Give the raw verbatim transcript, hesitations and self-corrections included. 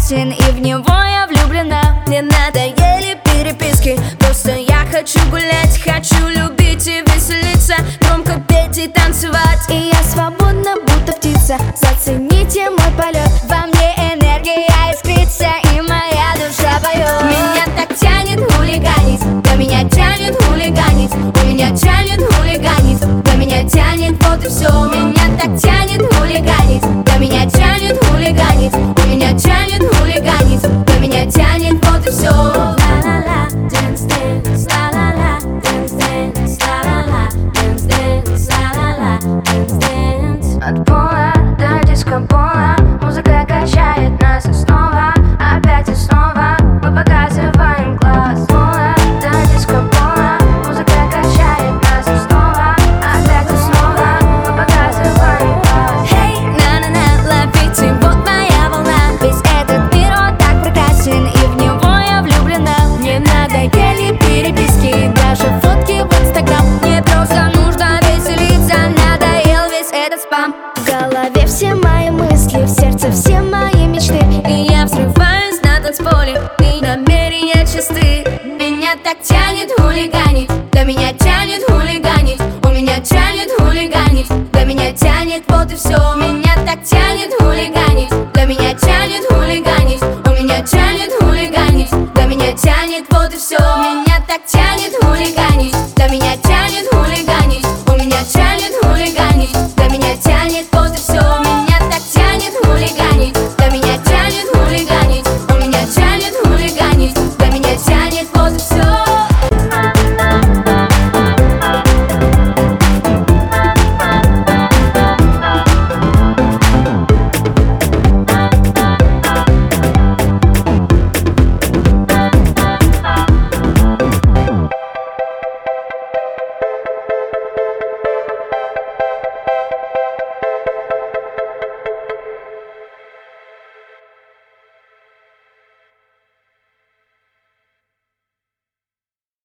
прекрасен, и в него я влюблена. Мне надоели переписки, просто я хочу гулять, хочу любить и веселиться, громко петь и танцевать. И я свободна, будто птица, зацените мой полет. Во мне энергия искрится, и моя душа поет. Меня так тянет хулиганить, да меня тянет хулиганить, у меня тянет хулиганить, да меня тянет, вот и все. Меня так тянет хулиганить, да меня тянет хулиганить, у меня тянет хулиганить, да меня тянет, вот и все. Ла-ла-ла, dance, dance, ла-ла-ла, dance, dance, ла-ла-ла, dance, dance, ла-ла-ла, dance, dance. От пола до диско-пола музыка качает нас и снова, опять и снова мы показываем класс. Пола до диско-пола музыка качает нас и снова, опять и снова мы показываем класс. Hey, на-на-на, ловите, вот моя волна. Весь этот мир, он так прекрасен, и в него я влюблена. Мне надоели переписки, даже фотки в инстаграм. Мне просто нужно веселиться, надоел весь этот спам. В голове все мои мысли, в сердце все мои мечты, и я взрываюсь на танцполе, и намерения чисты. Меня так тянет хулиганить, да меня тянет хулиганить, у меня тянет хулиганить, да меня тянет, вот и все.